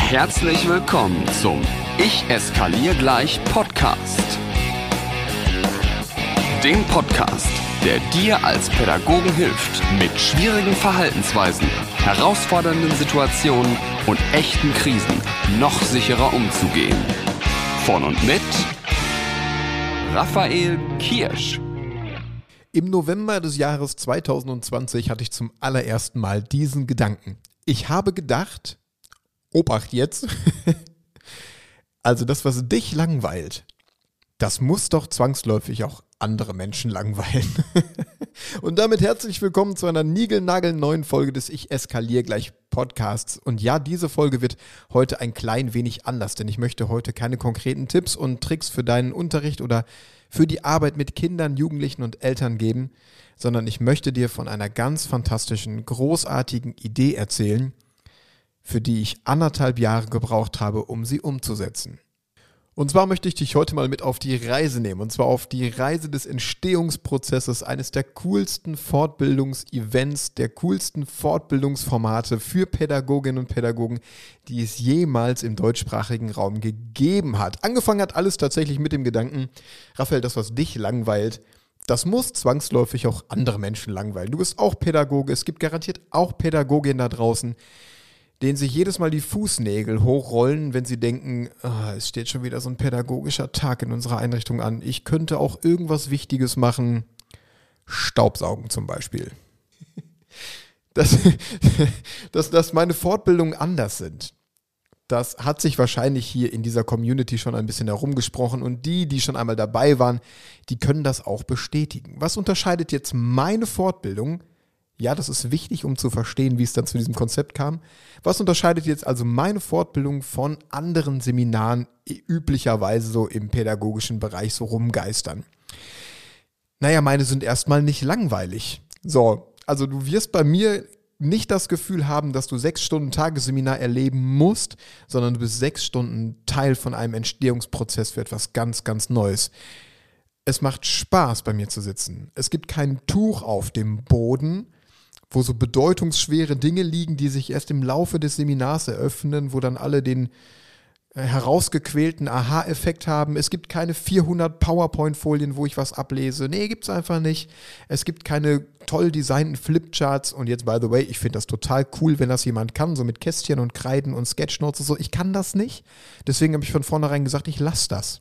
Herzlich willkommen zum Ich eskaliere gleich Podcast. Dem Podcast, der dir als Pädagogen hilft, mit schwierigen Verhaltensweisen, herausfordernden Situationen und echten Krisen noch sicherer umzugehen. Von und mit Raphael Kirsch. Im November des Jahres 2020 hatte ich zum allerersten Mal diesen Gedanken. Ich habe gedacht, Obacht jetzt, also das, was dich langweilt, das muss doch zwangsläufig auch andere Menschen langweilen. Und damit herzlich willkommen zu einer niegelnagelneuen Folge des Ich eskaliere gleich Podcasts. Und ja, diese Folge wird heute ein klein wenig anders, denn ich möchte heute keine konkreten Tipps und Tricks für deinen Unterricht oder für die Arbeit mit Kindern, Jugendlichen und Eltern geben, sondern ich möchte dir von einer ganz fantastischen, großartigen Idee erzählen, für die ich 1,5 Jahre gebraucht habe, um sie umzusetzen. Und zwar möchte ich dich heute mal mit auf die Reise nehmen, und zwar auf die Reise des Entstehungsprozesses eines der coolsten Fortbildungsevents, der coolsten Fortbildungsformate für Pädagoginnen und Pädagogen, die es jemals im deutschsprachigen Raum gegeben hat. Angefangen hat alles tatsächlich mit dem Gedanken, Raphael, das, was dich langweilt, das muss zwangsläufig auch andere Menschen langweilen. Du bist auch Pädagoge, es gibt garantiert auch Pädagoginnen da draußen, denen sich jedes Mal die Fußnägel hochrollen, wenn sie denken, es steht schon wieder so ein pädagogischer Tag in unserer Einrichtung an. Ich könnte auch irgendwas Wichtiges machen. Staubsaugen zum Beispiel. Dass meine Fortbildungen anders sind, das hat sich wahrscheinlich hier in dieser Community schon ein bisschen herumgesprochen. Und die schon einmal dabei waren, die können das auch bestätigen. Was unterscheidet jetzt meine Fortbildung? Ja, das ist wichtig, um zu verstehen, wie es dann zu diesem Konzept kam. Was unterscheidet jetzt also meine Fortbildung von anderen Seminaren, üblicherweise so im pädagogischen Bereich so rumgeistern? Naja, meine sind erstmal nicht langweilig. So, also du wirst bei mir nicht das Gefühl haben, dass du 6 Stunden Tagesseminar erleben musst, sondern du bist 6 Stunden Teil von einem Entstehungsprozess für etwas ganz, ganz Neues. Es macht Spaß, bei mir zu sitzen. Es gibt kein Tuch auf dem Boden, wo so bedeutungsschwere Dinge liegen, die sich erst im Laufe des Seminars eröffnen, wo dann alle den herausgequälten Aha-Effekt haben. Es gibt keine 400 PowerPoint-Folien, wo ich was ablese. Nee, gibt's einfach nicht. Es gibt keine toll designten Flipcharts. Und jetzt, by the way, ich finde das total cool, wenn das jemand kann, so mit Kästchen und Kreiden und Sketchnotes und so. Ich kann das nicht. Deswegen habe ich von vornherein gesagt, ich lasse das.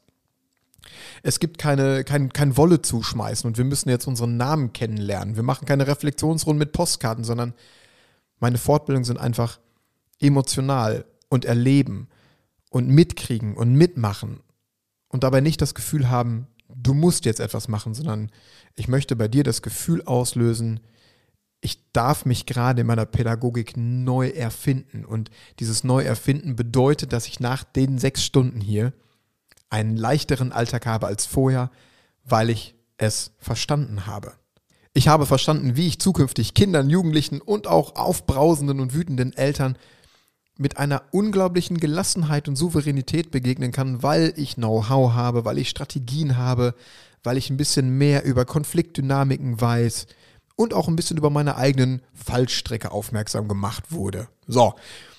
Es gibt kein Wolle zuschmeißen und wir müssen jetzt unseren Namen kennenlernen. Wir machen keine Reflexionsrunden mit Postkarten, sondern meine Fortbildungen sind einfach emotional und erleben und mitkriegen und mitmachen und dabei nicht das Gefühl haben, du musst jetzt etwas machen, sondern ich möchte bei dir das Gefühl auslösen, ich darf mich gerade in meiner Pädagogik neu erfinden. Und dieses Neuerfinden bedeutet, dass ich nach den 6 Stunden hier einen leichteren Alltag habe als vorher, weil ich es verstanden habe. Ich habe verstanden, wie ich zukünftig Kindern, Jugendlichen und auch aufbrausenden und wütenden Eltern mit einer unglaublichen Gelassenheit und Souveränität begegnen kann, weil ich Know-how habe, weil ich Strategien habe, weil ich ein bisschen mehr über Konfliktdynamiken weiß und auch ein bisschen über meine eigenen Fallstrecke aufmerksam gemacht wurde. So,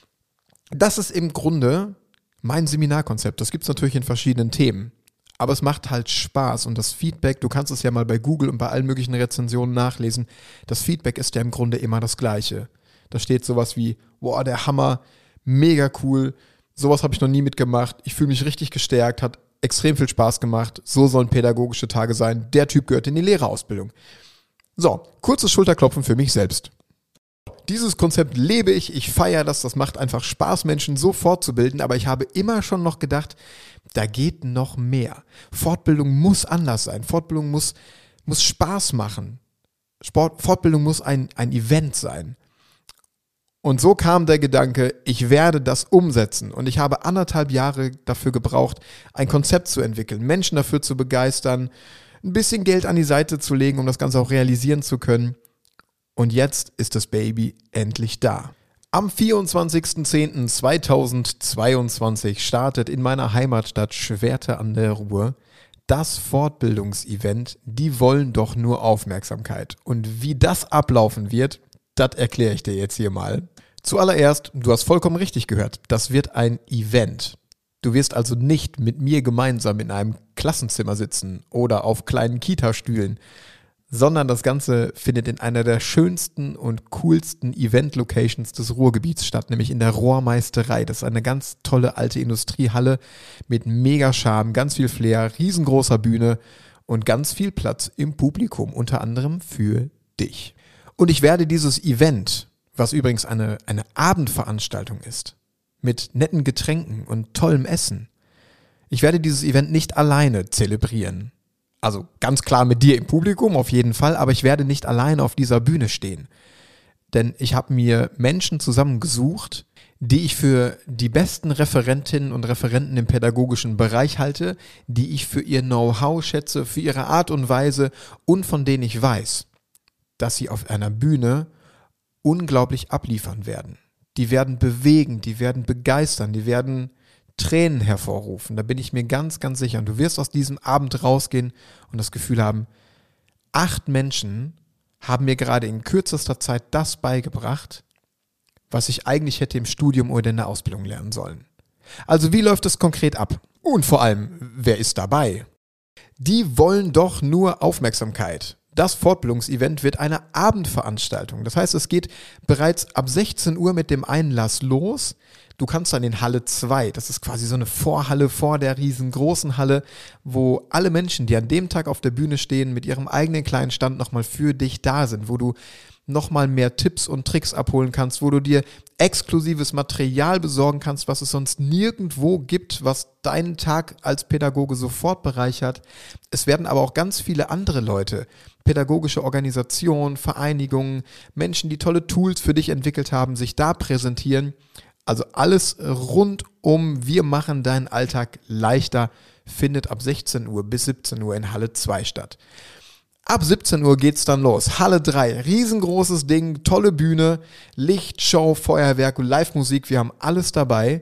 das ist im Grunde mein Seminarkonzept. Das gibt es natürlich in verschiedenen Themen. Aber es macht halt Spaß und das Feedback, du kannst es ja mal bei Google und bei allen möglichen Rezensionen nachlesen, das Feedback ist ja im Grunde immer das Gleiche. Da steht sowas wie, boah, der Hammer, mega cool, sowas habe ich noch nie mitgemacht, ich fühle mich richtig gestärkt, hat extrem viel Spaß gemacht, so sollen pädagogische Tage sein, der Typ gehört in die Lehrerausbildung. So, kurzes Schulterklopfen für mich selbst. Dieses Konzept lebe ich feiere das macht einfach Spaß, Menschen so fortzubilden, aber ich habe immer schon noch gedacht, da geht noch mehr. Fortbildung muss anders sein, Fortbildung muss Spaß machen, Fortbildung muss ein Event sein. Und so kam der Gedanke, ich werde das umsetzen und ich habe 1,5 Jahre dafür gebraucht, ein Konzept zu entwickeln, Menschen dafür zu begeistern, ein bisschen Geld an die Seite zu legen, um das Ganze auch realisieren zu können. Und jetzt ist das Baby endlich da. Am 24.10.2022 startet in meiner Heimatstadt Schwerte an der Ruhr das Fortbildungsevent Die wollen doch nur Aufmerksamkeit. Und wie das ablaufen wird, das erkläre ich dir jetzt hier mal. Zuallererst, du hast vollkommen richtig gehört, das wird ein Event. Du wirst also nicht mit mir gemeinsam in einem Klassenzimmer sitzen oder auf kleinen Kita-Stühlen, sondern das Ganze findet in einer der schönsten und coolsten Event-Locations des Ruhrgebiets statt, nämlich in der Rohrmeisterei. Das ist eine ganz tolle alte Industriehalle mit mega Charme, ganz viel Flair, riesengroßer Bühne und ganz viel Platz im Publikum, unter anderem für dich. Und ich werde dieses Event, was übrigens eine Abendveranstaltung ist, mit netten Getränken und tollem Essen, ich werde dieses Event nicht alleine zelebrieren. Also ganz klar mit dir im Publikum auf jeden Fall, aber ich werde nicht alleine auf dieser Bühne stehen. Denn ich habe mir Menschen zusammengesucht, die ich für die besten Referentinnen und Referenten im pädagogischen Bereich halte, die ich für ihr Know-how schätze, für ihre Art und Weise und von denen ich weiß, dass sie auf einer Bühne unglaublich abliefern werden. Die werden bewegen, die werden begeistern, die werden Tränen hervorrufen. Da bin ich mir ganz, ganz sicher. Und du wirst aus diesem Abend rausgehen und das Gefühl haben, 8 Menschen haben mir gerade in kürzester Zeit das beigebracht, was ich eigentlich hätte im Studium oder in der Ausbildung lernen sollen. Also wie läuft es konkret ab? Und vor allem, wer ist dabei? Die wollen doch nur Aufmerksamkeit. Das Fortbildungsevent wird eine Abendveranstaltung. Das heißt, es geht bereits ab 16 Uhr mit dem Einlass los. Du kannst dann in Halle 2, das ist quasi so eine Vorhalle vor der riesengroßen Halle, wo alle Menschen, die an dem Tag auf der Bühne stehen, mit ihrem eigenen kleinen Stand nochmal für dich da sind, wo du nochmal mehr Tipps und Tricks abholen kannst, wo du dir exklusives Material besorgen kannst, was es sonst nirgendwo gibt, was deinen Tag als Pädagoge sofort bereichert. Es werden aber auch ganz viele andere Leute, pädagogische Organisationen, Vereinigungen, Menschen, die tolle Tools für dich entwickelt haben, sich da präsentieren. Also alles rund um wir machen deinen Alltag leichter, findet ab 16 Uhr bis 17 Uhr in Halle 2 statt. Ab 17 Uhr geht's dann los. Halle 3, riesengroßes Ding, tolle Bühne, Licht, Show, Feuerwerk und Live-Musik, wir haben alles dabei.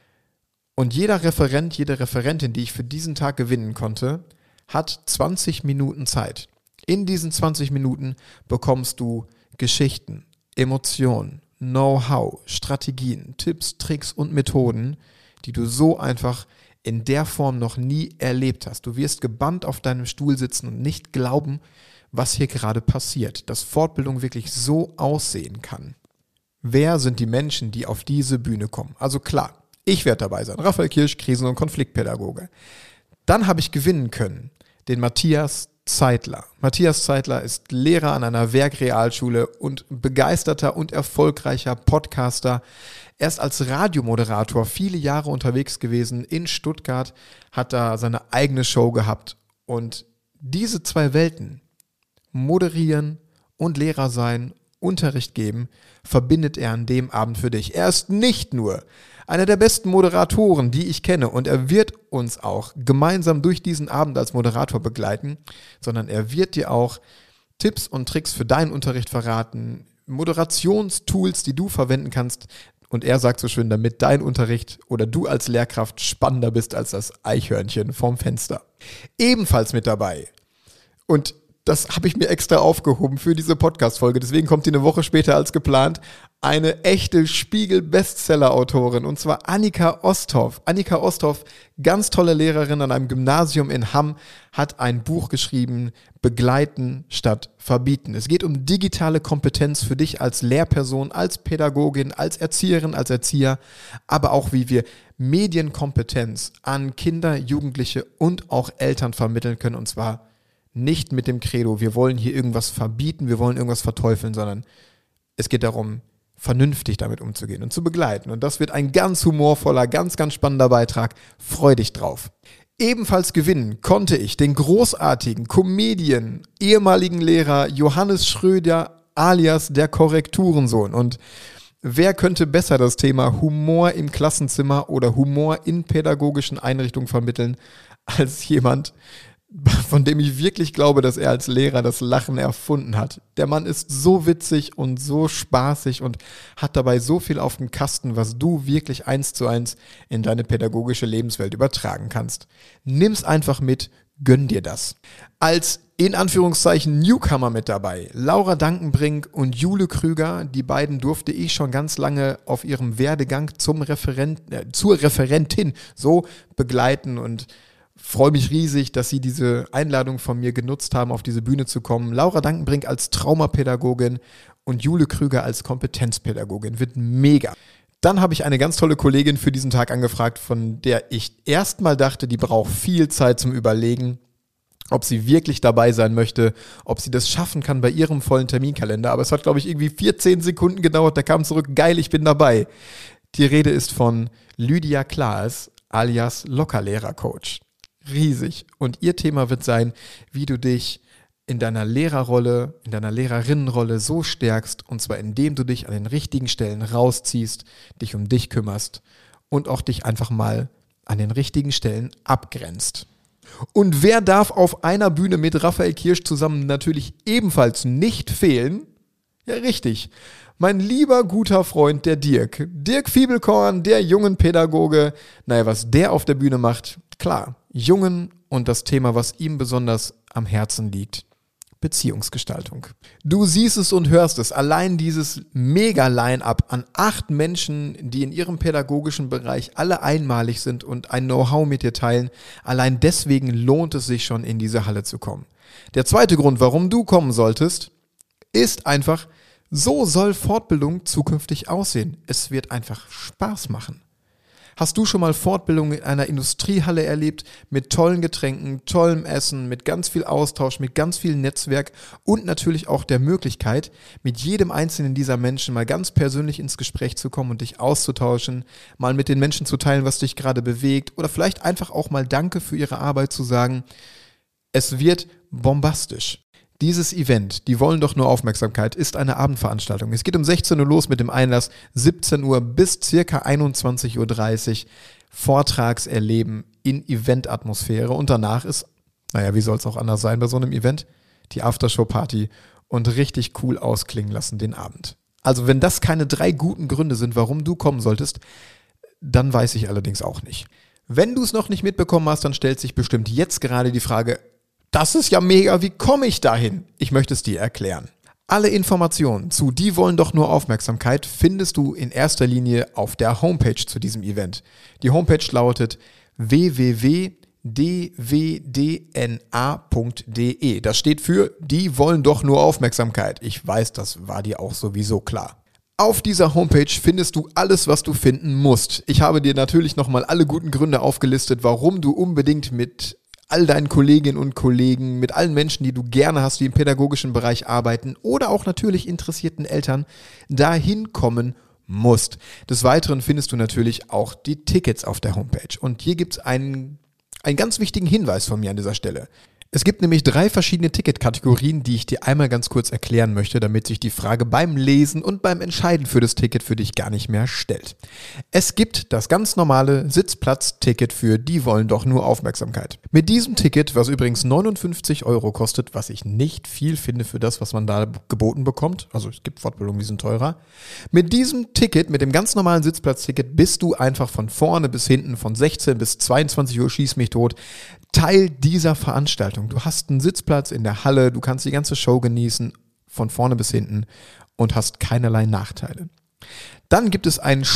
Und jeder Referent, jede Referentin, die ich für diesen Tag gewinnen konnte, hat 20 Minuten Zeit. In diesen 20 Minuten bekommst du Geschichten, Emotionen, Know-how, Strategien, Tipps, Tricks und Methoden, die du so einfach in der Form noch nie erlebt hast. Du wirst gebannt auf deinem Stuhl sitzen und nicht glauben, was hier gerade passiert, dass Fortbildung wirklich so aussehen kann. Wer sind die Menschen, die auf diese Bühne kommen? Also klar, ich werde dabei sein, Raphael Kirsch, Krisen- und Konfliktpädagoge. Dann habe ich gewinnen können den Matthias Zeitler. Matthias Zeitler ist Lehrer an einer Werkrealschule und begeisterter und erfolgreicher Podcaster. Er ist als Radiomoderator viele Jahre unterwegs gewesen in Stuttgart, hat da seine eigene Show gehabt. Und diese 2 Welten, moderieren und Lehrer sein, Unterricht geben, verbindet er an dem Abend für dich. Er ist nicht nur einer der besten Moderatoren, die ich kenne, und er wird uns auch gemeinsam durch diesen Abend als Moderator begleiten, sondern er wird dir auch Tipps und Tricks für deinen Unterricht verraten, Moderationstools, die du verwenden kannst. Und er sagt so schön, damit dein Unterricht oder du als Lehrkraft spannender bist als das Eichhörnchen vorm Fenster. Ebenfalls mit dabei. Und das habe ich mir extra aufgehoben für diese Podcast-Folge. Deswegen kommt die eine Woche später als geplant. Eine echte Spiegel-Bestseller-Autorin, und zwar Annika Osthoff. Annika Osthoff, ganz tolle Lehrerin an einem Gymnasium in Hamm, hat ein Buch geschrieben, Begleiten statt Verbieten. Es geht um digitale Kompetenz für dich als Lehrperson, als Pädagogin, als Erzieherin, als Erzieher, aber auch wie wir Medienkompetenz an Kinder, Jugendliche und auch Eltern vermitteln können, und zwar nicht mit dem Credo, wir wollen hier irgendwas verbieten, wir wollen irgendwas verteufeln, sondern es geht darum, vernünftig damit umzugehen und zu begleiten. Und das wird ein ganz humorvoller, ganz, ganz spannender Beitrag. Freu dich drauf. Ebenfalls gewinnen konnte ich den großartigen Comedian, ehemaligen Lehrer Johannes Schröder alias der Korrekturensohn. Und wer könnte besser das Thema Humor im Klassenzimmer oder Humor in pädagogischen Einrichtungen vermitteln, als jemand, von dem ich wirklich glaube, dass er als Lehrer das Lachen erfunden hat. Der Mann ist so witzig und so spaßig und hat dabei so viel auf dem Kasten, was du wirklich 1:1 in deine pädagogische Lebenswelt übertragen kannst. Nimm's einfach mit, gönn dir das. Als in Anführungszeichen Newcomer mit dabei, Laura Dankenbrink und Jule Krüger, die beiden durfte ich schon ganz lange auf ihrem Werdegang zur Referentin so begleiten und freue mich riesig, dass sie diese Einladung von mir genutzt haben, auf diese Bühne zu kommen. Laura Dankenbrink als Traumapädagogin und Jule Krüger als Kompetenzpädagogin. Wird mega. Dann habe ich eine ganz tolle Kollegin für diesen Tag angefragt, von der ich erstmal dachte, die braucht viel Zeit zum Überlegen, ob sie wirklich dabei sein möchte, ob sie das schaffen kann bei ihrem vollen Terminkalender. Aber es hat, glaube ich, irgendwie 14 Sekunden gedauert. Da kam zurück, geil, ich bin dabei. Die Rede ist von Lydia Klaas alias Lockerlehrercoach. Riesig. Und ihr Thema wird sein, wie du dich in deiner Lehrerrolle, in deiner Lehrerinnenrolle so stärkst, und zwar indem du dich an den richtigen Stellen rausziehst, dich um dich kümmerst und auch dich einfach mal an den richtigen Stellen abgrenzt. Und wer darf auf einer Bühne mit Raphael Kirsch zusammen natürlich ebenfalls nicht fehlen? Ja, richtig. Mein lieber, guter Freund, der Dirk. Dirk Fiebelkorn, der jungen Pädagoge. Naja, was der auf der Bühne macht, klar, Jungen und das Thema, was ihm besonders am Herzen liegt. Beziehungsgestaltung. Du siehst es und hörst es. Allein dieses Mega-Line-Up an 8 Menschen, die in ihrem pädagogischen Bereich alle einmalig sind und ein Know-how mit dir teilen, allein deswegen lohnt es sich schon, in diese Halle zu kommen. Der zweite Grund, warum du kommen solltest, ist einfach, so soll Fortbildung zukünftig aussehen. Es wird einfach Spaß machen. Hast du schon mal Fortbildung in einer Industriehalle erlebt, mit tollen Getränken, tollem Essen, mit ganz viel Austausch, mit ganz viel Netzwerk und natürlich auch der Möglichkeit, mit jedem einzelnen dieser Menschen mal ganz persönlich ins Gespräch zu kommen und dich auszutauschen, mal mit den Menschen zu teilen, was dich gerade bewegt oder vielleicht einfach auch mal Danke für ihre Arbeit zu sagen. Es wird bombastisch. Dieses Event, die wollen doch nur Aufmerksamkeit, ist eine Abendveranstaltung. Es geht um 16 Uhr los mit dem Einlass, 17 Uhr bis ca. 21.30 Uhr Vortragserleben in Eventatmosphäre und danach ist, naja, wie soll es auch anders sein bei so einem Event, die Aftershow-Party und richtig cool ausklingen lassen den Abend. Also wenn das keine 3 guten Gründe sind, warum du kommen solltest, dann weiß ich allerdings auch nicht. Wenn du es noch nicht mitbekommen hast, dann stellt sich bestimmt jetzt gerade die Frage, das ist ja mega, wie komme ich dahin? Ich möchte es dir erklären. Alle Informationen zu Die wollen doch nur Aufmerksamkeit findest du in erster Linie auf der Homepage zu diesem Event. Die Homepage lautet www.dwdna.de. Das steht für Die wollen doch nur Aufmerksamkeit. Ich weiß, das war dir auch sowieso klar. Auf dieser Homepage findest du alles, was du finden musst. Ich habe dir natürlich nochmal alle guten Gründe aufgelistet, warum du unbedingt mit all deinen Kolleginnen und Kollegen, mit allen Menschen, die du gerne hast, die im pädagogischen Bereich arbeiten oder auch natürlich interessierten Eltern, dahin kommen musst. Des Weiteren findest du natürlich auch die Tickets auf der Homepage. Und hier gibt es einen ganz wichtigen Hinweis von mir an dieser Stelle. Es gibt nämlich 3 verschiedene Ticketkategorien, die ich dir einmal ganz kurz erklären möchte, damit sich die Frage beim Lesen und beim Entscheiden für das Ticket für dich gar nicht mehr stellt. Es gibt das ganz normale Sitzplatz-Ticket für Die wollen doch nur Aufmerksamkeit. Mit diesem Ticket, was übrigens 59 € kostet, was ich nicht viel finde für das, was man da geboten bekommt, also es gibt Fortbildungen, die sind teurer, mit diesem Ticket, mit dem ganz normalen Sitzplatz-Ticket, bist du einfach von vorne bis hinten, von 16 bis 22 Uhr, schieß mich tot, Teil dieser Veranstaltung. Du hast einen Sitzplatz in der Halle, du kannst die ganze Show genießen, von vorne bis hinten und hast keinerlei Nachteile. Dann gibt es ein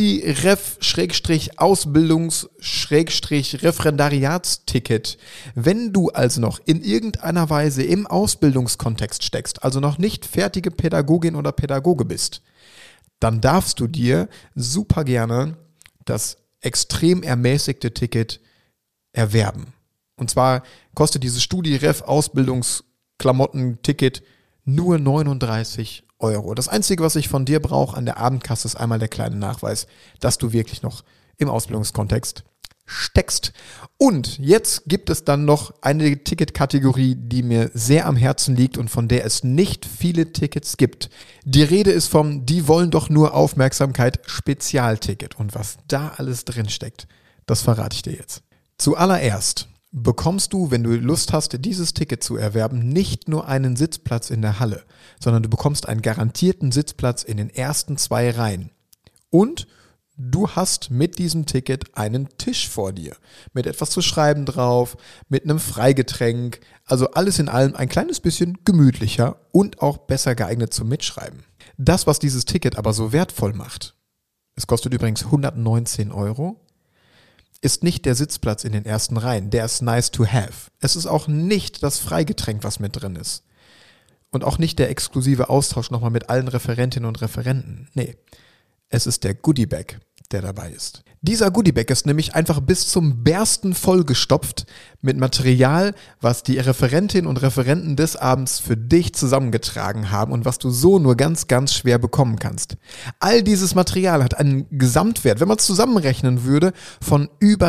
Studi-Ref-Ausbildungs-Referendariatsticket. Wenn du also noch in irgendeiner Weise im Ausbildungskontext steckst, also noch nicht fertige Pädagogin oder Pädagoge bist, dann darfst du dir super gerne das extrem ermäßigte Ticket erwerben. Und zwar kostet dieses Studi-Ref-Ausbildungsklamotten-Ticket nur 39 €. Das Einzige, was ich von dir brauche an der Abendkasse, ist einmal der kleine Nachweis, dass du wirklich noch im Ausbildungskontext steckst. Und jetzt gibt es dann noch eine Ticketkategorie, die mir sehr am Herzen liegt und von der es nicht viele Tickets gibt. Die Rede ist vom Die wollen doch nur Aufmerksamkeit Spezialticket. Und was da alles drin steckt, das verrate ich dir jetzt. Zuallererst bekommst du, wenn du Lust hast, dieses Ticket zu erwerben, nicht nur einen Sitzplatz in der Halle, sondern du bekommst einen garantierten Sitzplatz in den ersten 2 Reihen. Und Du hast mit diesem Ticket einen Tisch vor dir, mit etwas zu schreiben drauf, mit einem Freigetränk, also alles in allem ein kleines bisschen gemütlicher und auch besser geeignet zum Mitschreiben. Das, was dieses Ticket aber so wertvoll macht, es kostet übrigens 119 €, ist nicht der Sitzplatz in den ersten Reihen, der ist nice to have. Es ist auch nicht das Freigetränk, was mit drin ist. Und auch nicht der exklusive Austausch nochmal mit allen Referentinnen und Referenten. Nee. Es ist der Goodiebag, der dabei ist. Dieser Goodiebag ist nämlich einfach bis zum Bersten vollgestopft mit Material, was die Referentinnen und Referenten des Abends für dich zusammengetragen haben und was du so nur ganz, ganz schwer bekommen kannst. All dieses Material hat einen Gesamtwert, wenn man es zusammenrechnen würde, von über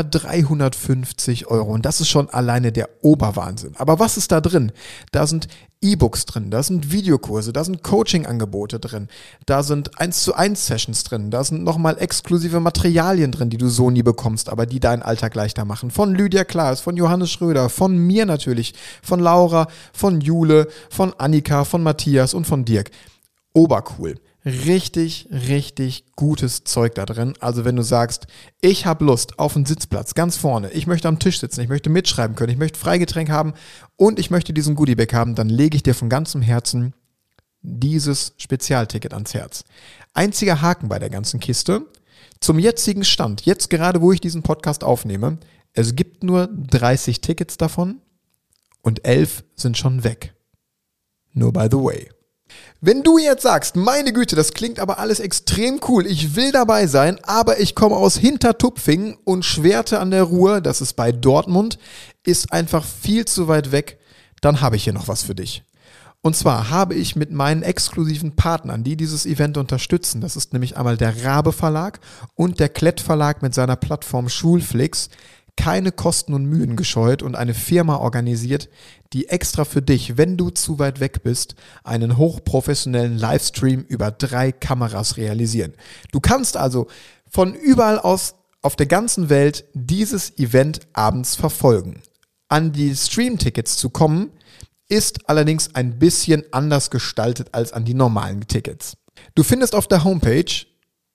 350 €. Und das ist schon alleine der Oberwahnsinn. Aber was ist da drin? Da sind E-Books drin, da sind Videokurse, da sind Coaching-Angebote drin, da sind 1:1-Sessions drin, da sind nochmal exklusive Materialien drin, die du so nie bekommst, aber die deinen Alltag leichter machen. Von Lydia Klaas, von Johannes Schröder, von mir natürlich, von Laura, von Jule, von Annika, von Matthias und von Dirk. Obercool. Richtig, richtig gutes Zeug da drin. Also wenn du sagst, ich habe Lust auf einen Sitzplatz ganz vorne, ich möchte am Tisch sitzen, ich möchte mitschreiben können, ich möchte Freigetränk haben und ich möchte diesen Goodiebag haben, dann lege ich dir von ganzem Herzen dieses Spezialticket ans Herz. Einziger Haken bei der ganzen Kiste, zum jetzigen Stand, jetzt gerade wo ich diesen Podcast aufnehme, es gibt nur 30 Tickets davon und 11 sind schon weg. Nur by the way. Wenn du jetzt sagst, meine Güte, das klingt aber alles extrem cool, ich will dabei sein, aber ich komme aus Hintertupfingen und Schwerte an der Ruhr, das ist bei Dortmund, ist einfach viel zu weit weg, dann habe ich hier noch was für dich. Und zwar habe ich mit meinen exklusiven Partnern, die dieses Event unterstützen, das ist nämlich einmal der Rabe Verlag und der Klett Verlag mit seiner Plattform Schulflix, keine Kosten und Mühen gescheut und eine Firma organisiert, die extra für dich, wenn du zu weit weg bist, einen hochprofessionellen Livestream über 3 Kameras realisieren. Du kannst also von überall aus auf der ganzen Welt dieses Event abends verfolgen. An die Stream-Tickets zu kommen, ist allerdings ein bisschen anders gestaltet als an die normalen Tickets. Du findest auf der Homepage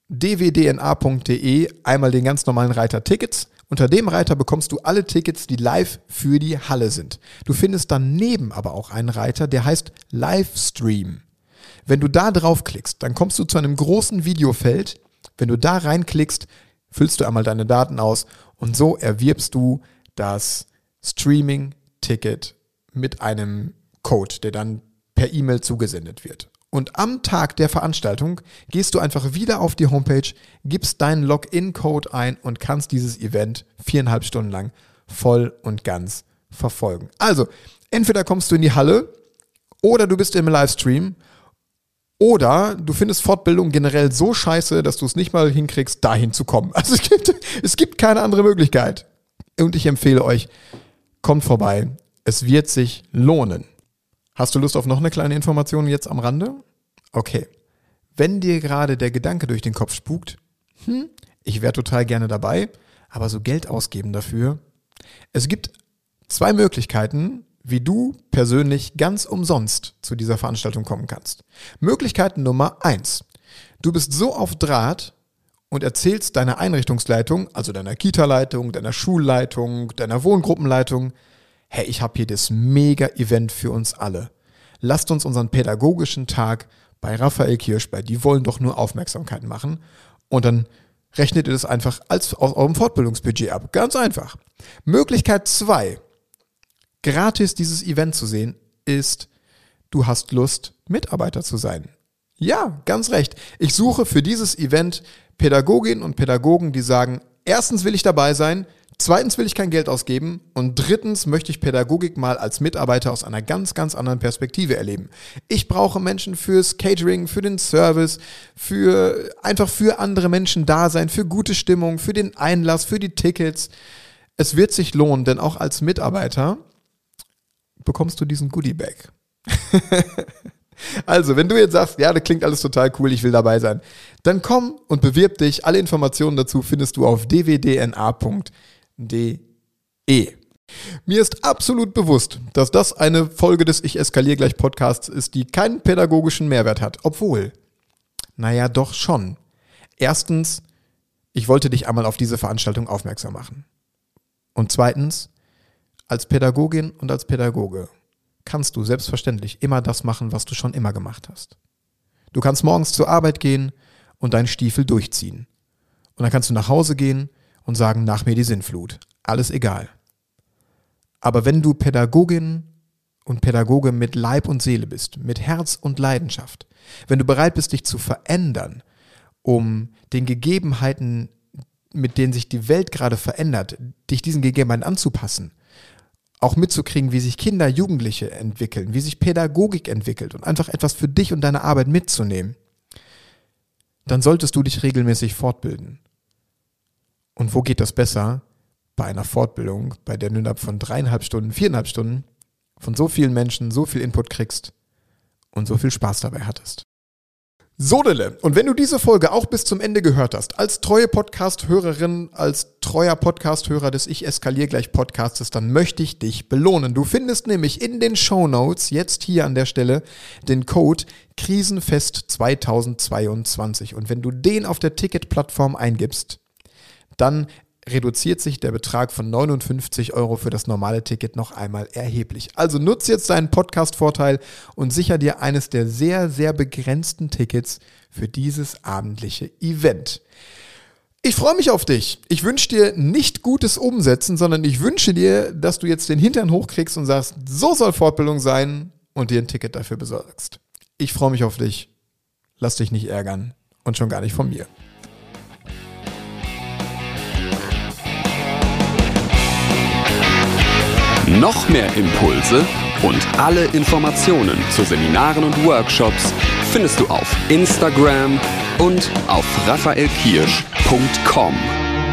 dwdna.de einmal den ganz normalen Reiter Tickets. Unter dem Reiter bekommst du alle Tickets, die live für die Halle sind. Du findest daneben aber auch einen Reiter, der heißt Livestream. Wenn du da draufklickst, dann kommst du zu einem großen Videofeld. Wenn du da reinklickst, füllst du einmal deine Daten aus und so erwirbst du das Streaming-Ticket mit einem Code, der dann per E-Mail zugesendet wird. Und am Tag der Veranstaltung gehst du einfach wieder auf die Homepage, gibst deinen Login-Code ein und kannst dieses Event 4,5 Stunden lang voll und ganz verfolgen. Also, entweder kommst du in die Halle oder du bist im Livestream oder du findest Fortbildung generell so scheiße, dass du es nicht mal hinkriegst, dahin zu kommen. Also es gibt keine andere Möglichkeit. Und ich empfehle euch, kommt vorbei. Es wird sich lohnen. Hast du Lust auf noch eine kleine Information jetzt am Rande? Okay. Wenn dir gerade der Gedanke durch den Kopf spukt, ich wäre total gerne dabei, aber so Geld ausgeben dafür. Es gibt 2 Möglichkeiten, wie du persönlich ganz umsonst zu dieser Veranstaltung kommen kannst. Möglichkeit Nummer 1. Du bist so auf Draht und erzählst deiner Einrichtungsleitung, also deiner Kita-Leitung, deiner Schulleitung, deiner Wohngruppenleitung, hey, ich habe hier das Mega-Event für uns alle. Lasst uns unseren pädagogischen Tag bei Raphael Kirsch, bei Die wollen doch nur Aufmerksamkeit machen. Und dann rechnet ihr das einfach aus eurem Fortbildungsbudget ab. Ganz einfach. Möglichkeit 2, gratis dieses Event zu sehen, ist, du hast Lust, Mitarbeiter zu sein. Ja, ganz recht. Ich suche für dieses Event Pädagoginnen und Pädagogen, die sagen, erstens will ich dabei sein, zweitens will ich kein Geld ausgeben und drittens möchte ich Pädagogik mal als Mitarbeiter aus einer ganz, ganz anderen Perspektive erleben. Ich brauche Menschen fürs Catering, für den Service, einfach für andere Menschen da sein, für gute Stimmung, für den Einlass, für die Tickets. Es wird sich lohnen, denn auch als Mitarbeiter bekommst du diesen Goodiebag. Also, wenn du jetzt sagst, ja, das klingt alles total cool, ich will dabei sein, dann komm und bewirb dich. Alle Informationen dazu findest du auf dwdna.de. Mir ist absolut bewusst, dass das eine Folge des Ich eskaliere gleich Podcasts ist, die keinen pädagogischen Mehrwert hat. Obwohl, naja, doch schon. Erstens ich wollte dich einmal auf diese Veranstaltung aufmerksam machen. Und zweitens, als Pädagogin und als Pädagoge kannst du selbstverständlich immer das machen, was du schon immer gemacht hast. Du kannst morgens zur Arbeit gehen und deinen Stiefel durchziehen. Und dann kannst du nach Hause gehen und sagen, nach mir die Sinnflut. Alles egal. Aber wenn du Pädagogin und Pädagoge mit Leib und Seele bist, mit Herz und Leidenschaft, wenn du bereit bist, dich zu verändern, um den Gegebenheiten, mit denen sich die Welt gerade verändert, dich diesen Gegebenheiten anzupassen, auch mitzukriegen, wie sich Kinder, Jugendliche entwickeln, wie sich Pädagogik entwickelt und einfach etwas für dich und deine Arbeit mitzunehmen, dann solltest du dich regelmäßig fortbilden. Und wo geht das besser? Bei einer Fortbildung, bei der du innerhalb von 3,5 Stunden, 4,5 Stunden von so vielen Menschen so viel Input kriegst und so viel Spaß dabei hattest. So, Dille, und wenn du diese Folge auch bis zum Ende gehört hast, als treue Podcast-Hörerin, als treuer Podcast-Hörer des Ich eskaliere gleich Podcastes, dann möchte ich dich belohnen. Du findest nämlich in den Shownotes, jetzt hier an der Stelle, den Code Krisenfest 2022. Und wenn du den auf der Ticketplattform eingibst, dann reduziert sich der Betrag von 59 € für das normale Ticket noch einmal erheblich. Also nutze jetzt deinen Podcast-Vorteil und sicher dir eines der sehr, sehr begrenzten Tickets für dieses abendliche Event. Ich freue mich auf dich. Ich wünsche dir nicht gutes Umsetzen, sondern ich wünsche dir, dass du jetzt den Hintern hochkriegst und sagst, so soll Fortbildung sein und dir ein Ticket dafür besorgst. Ich freue mich auf dich. Lass dich nicht ärgern und schon gar nicht von mir. Noch mehr Impulse und alle Informationen zu Seminaren und Workshops findest du auf Instagram und auf raphaelkirsch.com.